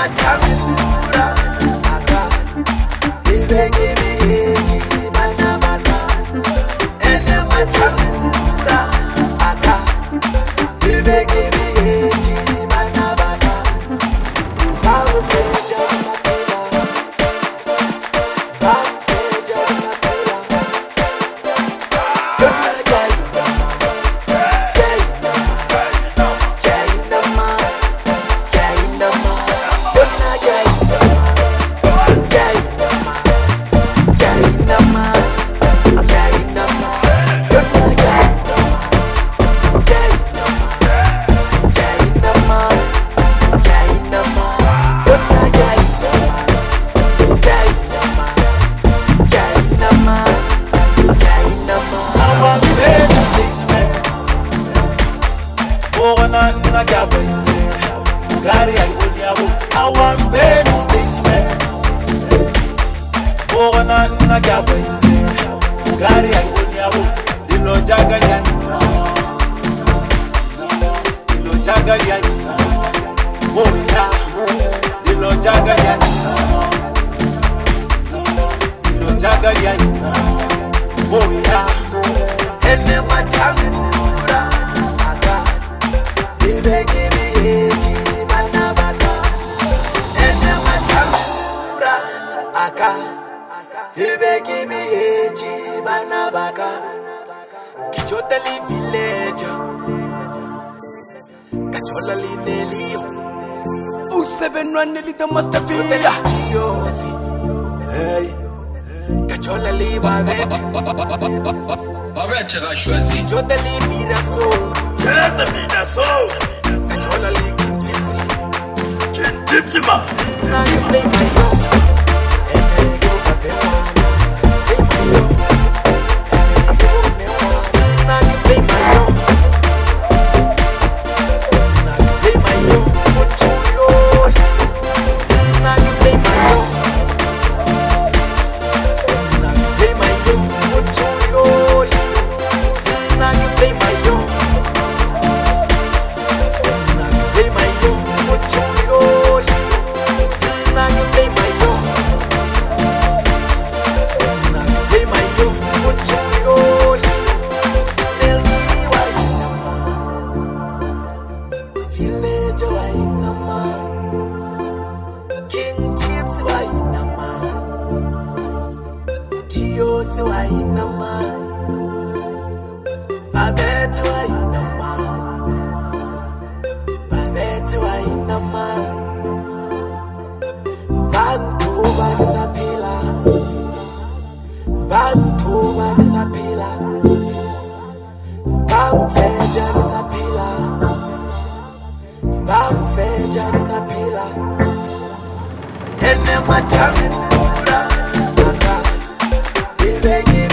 matambura aka ibegibiji bana bana ene matambura aka ibegibiji bana bana bawufeja sapela bawufeja sapela Gari alikunyabo awambeni stage man Bogana nuna jabo inse Gari alikunyabo Lilo jaga yani Lilo jaga yani Boya Lilo jaga yani Lilo jaga yani Boya Ene matambura Aka Ibegi biheji aka ibeki biheji bana baka kijotali village kachola linelio usebenwane lito mastafila yosi hey kachola li babet Arrête choisi kijotali viraso Cheza minaso kachola li kintimsi Tipsima now you play my role. King Tips why nama Dios why nama Babet why nama Babet why nama Bantu banisapila Bantu banisapila Bamfeja nisapila Bamfeja nisapila Ene matambura aka ibegi